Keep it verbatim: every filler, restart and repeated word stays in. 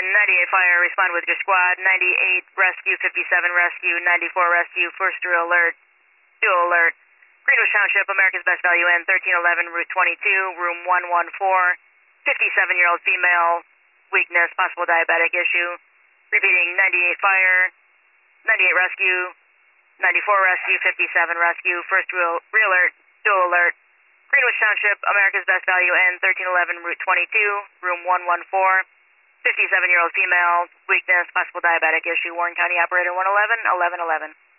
ninety-eight fire, respond with your squad. ninety-eight rescue, fifty-seven rescue, ninety-four rescue, first dual alert, dual alert. Greenwich Township, America's Best Value Inn, thirteen eleven, Route twenty-two, room one one four. fifty-seven-year-old female, weakness, possible diabetic issue. Repeating, ninety-eight fire, ninety-eight rescue, ninety-four rescue, fifty-seven rescue, first real, real alert, dual alert. Greenwich Township, America's Best Value Inn, thirteen eleven, Route twenty-two, room one one four. fifty-seven-year-old female, weakness, possible diabetic issue. Warren County Operator one eleven, eleven eleven.